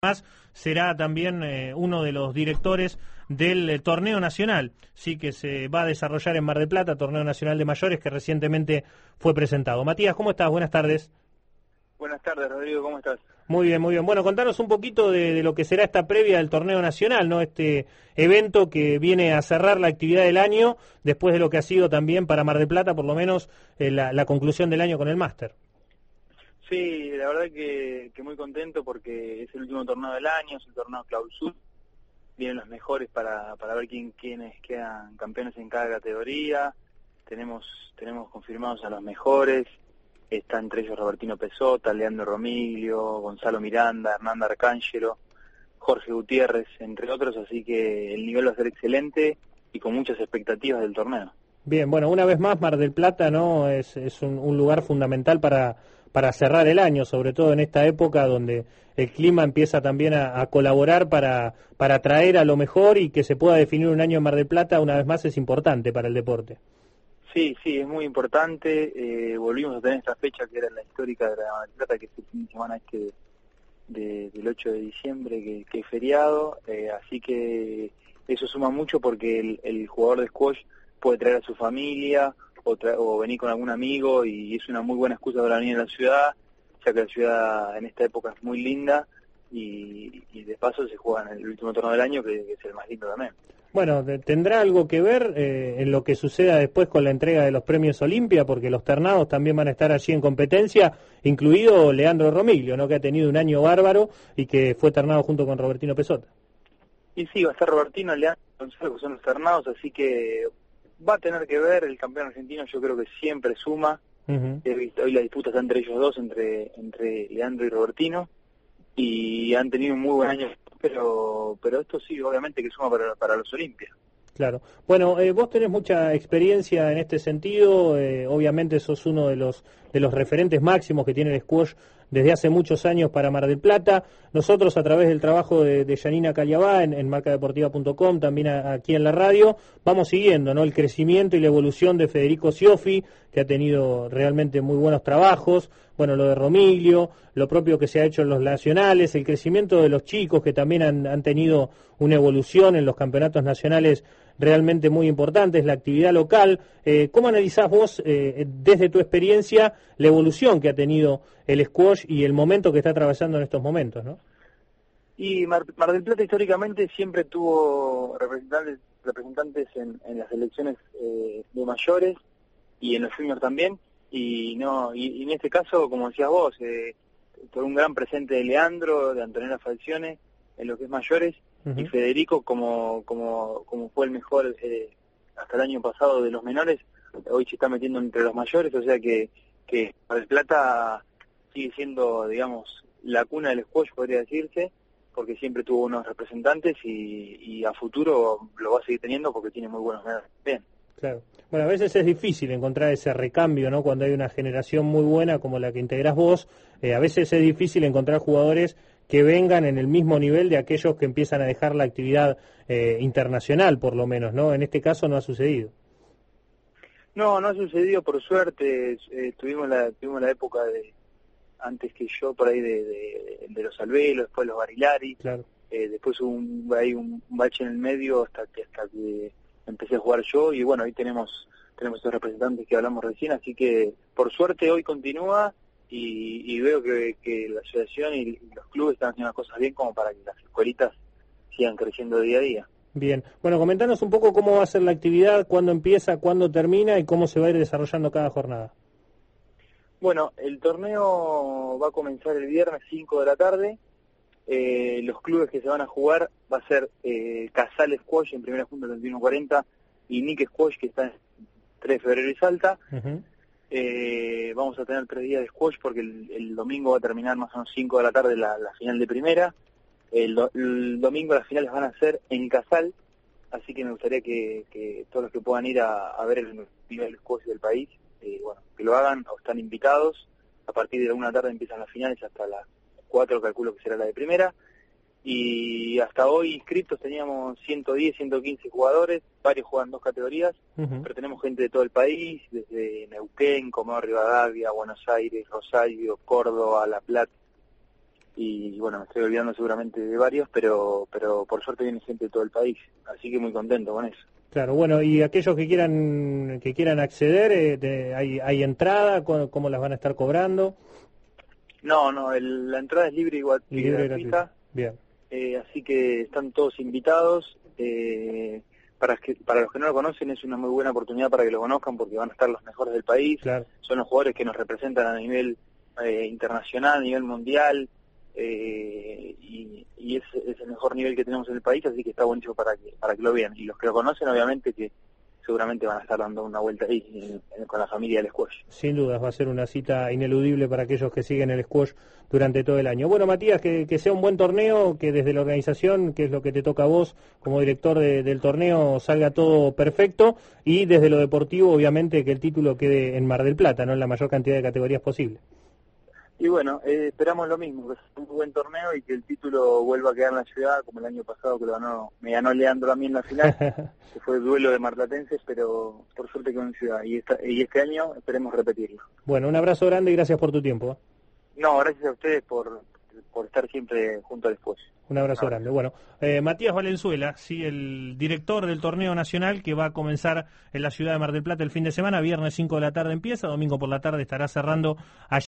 además será también uno de los directores del torneo nacional, sí, que se va a desarrollar en Mar del Plata, torneo nacional de mayores que recientemente fue presentado. Matías, ¿cómo estás? Buenas tardes. Buenas tardes, Rodrigo, ¿cómo estás? Muy bien, muy bien. Bueno, contanos un poquito de lo que será esta previa del torneo nacional, ¿no? Este evento que viene a cerrar la actividad del año, después de lo que ha sido también para Mar del Plata, por lo menos, la conclusión del año con el máster. Sí, la verdad que muy contento porque es el último torneo del año, es el torneo clausura. Vienen los mejores para ver quiénes quedan campeones en cada categoría. Tenemos confirmados a los mejores. Está entre ellos Robertino Pesota, Leandro Romiglio, Gonzalo Miranda, Hernán Arcángelo, Jorge Gutiérrez, entre otros, así que el nivel va a ser excelente y con muchas expectativas del torneo. Bien, bueno, una vez más Mar del Plata, ¿no? Es un lugar fundamental para cerrar el año, sobre todo en esta época donde el clima empieza también a colaborar para atraer a lo mejor y que se pueda definir un año en Mar del Plata, una vez más es importante para el deporte. Sí, es muy importante. Volvimos a tener esta fecha que era la histórica de la Mar del Plata, que es el fin de semana del 8 de diciembre, que es feriado. Así que eso suma mucho porque el jugador de squash puede traer a su familia o venir con algún amigo y es una muy buena excusa para venir a la ciudad, ya que la ciudad en esta época es muy linda y de paso se juega en el último torneo del año, que es el más lindo también. Bueno, ¿tendrá algo que ver en lo que suceda después con la entrega de los premios Olimpia? Porque los ternados también van a estar allí en competencia, incluido Leandro Romiglio, ¿no? Que ha tenido un año bárbaro y que fue ternado junto con Robertino Pesota. Y sí, va a estar Robertino, Leandro, Gonzalo, que son los ternados, así que va a tener que ver. El campeón argentino yo creo que siempre suma. Hoy la disputa está entre ellos dos, entre Leandro y Robertino, y han tenido un muy buen año, pero esto sí, obviamente que suma para los Olimpias. Claro. Bueno, vos tenés mucha experiencia en este sentido, obviamente sos uno de los referentes máximos que tiene el squash desde hace muchos años para Mar del Plata. Nosotros, a través del trabajo de Yanina Caliabá en marcadeportiva.com, también aquí en la radio, vamos siguiendo, ¿no?, el crecimiento y la evolución de Federico Scioffi, que ha tenido realmente muy buenos trabajos. Bueno, lo de Romiglio, lo propio que se ha hecho en los nacionales, el crecimiento de los chicos que también han tenido una evolución en los campeonatos nacionales realmente muy importantes, la actividad local. ¿Cómo analizás vos, desde tu experiencia, la evolución que ha tenido el squash y el momento que está atravesando en estos momentos, ¿no? Y Mar del Plata históricamente siempre tuvo representantes en las selecciones de mayores y en los juniors también, y en este caso, como decías vos, por un gran presente de Leandro, de Antonella Falcione en lo que es mayores, y Federico como fue el mejor hasta el año pasado de los menores, hoy se está metiendo entre los mayores, o sea que Mar del Plata sigue siendo, digamos, la cuna del squash, podría decirse, porque siempre tuvo unos representantes y a futuro lo va a seguir teniendo porque tiene muy buenos menores. Bien. Claro. Bueno, a veces es difícil encontrar ese recambio, ¿no? Cuando hay una generación muy buena como la que integrás vos, a veces es difícil encontrar jugadores que vengan en el mismo nivel de aquellos que empiezan a dejar la actividad internacional, por lo menos, ¿no? En este caso no ha sucedido. No ha sucedido, por suerte. Tuvimos la época de antes que yo, por ahí de los Alvelos, después los Barilari. Claro. Después hubo un bache en el medio hasta que empecé a jugar yo, y bueno, ahí tenemos estos representantes que hablamos recién, así que por suerte hoy continúa y veo que la asociación y los clubes están haciendo las cosas bien como para que las escuelitas sigan creciendo día a día. Bien, bueno, comentanos un poco cómo va a ser la actividad, cuándo empieza, cuándo termina y cómo se va a ir desarrollando cada jornada. Bueno, el torneo va a comenzar el viernes 5 de la tarde. Los clubes que se van a jugar va a ser Casal Squash en Primera Junta 3140 y Nick Squash, que está en 3 de febrero y Salta. Vamos a tener 3 días de squash porque el domingo va a terminar más o menos 5 de la tarde la final de primera. El domingo las finales van a ser en Casal, así que me gustaría que todos los que puedan ir a ver el nivel de squash del país, bueno, que lo hagan o están invitados. A partir de la 1 de la tarde empiezan las finales hasta las 4, calculo que será la de primera, y hasta hoy inscritos teníamos 110, 115 jugadores, varios juegan 2 categorías, pero tenemos gente de todo el país, desde Neuquén, Comodoro Rivadavia, Buenos Aires, Rosario, Córdoba, La Plata, y bueno, me estoy olvidando seguramente de varios, pero por suerte viene gente de todo el país, así que muy contento con eso. Claro, bueno, y aquellos que quieran acceder, ¿hay entrada? ¿Cómo las van a estar cobrando? No, la entrada es libre y Libre y gratuita. Bien. Así que están todos invitados. Para los que no lo conocen es una muy buena oportunidad para que lo conozcan porque van a estar los mejores del país. Claro. Son los jugadores que nos representan a nivel internacional, a nivel mundial, y es el mejor nivel que tenemos en el país, así que está buenísimo para que lo vean. Y los que lo conocen, obviamente que seguramente van a estar dando una vuelta ahí con la familia del squash. Sin dudas, va a ser una cita ineludible para aquellos que siguen el squash durante todo el año. Bueno, Matías, que sea un buen torneo, que desde la organización, que es lo que te toca a vos como director del torneo, salga todo perfecto, y desde lo deportivo, obviamente, que el título quede en Mar del Plata, ¿no? En la mayor cantidad de categorías posible. Y bueno, esperamos lo mismo, que sea un muy buen torneo y que el título vuelva a quedar en la ciudad, como el año pasado que me ganó Leandro a mí en la final, que fue el duelo de marplatenses, pero por suerte quedó en ciudad. Y este año esperemos repetirlo. Bueno, un abrazo grande y gracias por tu tiempo. No, gracias a ustedes por estar siempre junto al squash. Un abrazo grande. Bueno, Matías Valenzuela, sí, el director del torneo nacional que va a comenzar en la ciudad de Mar del Plata el fin de semana, viernes 5 de la tarde empieza, domingo por la tarde estará cerrando allí.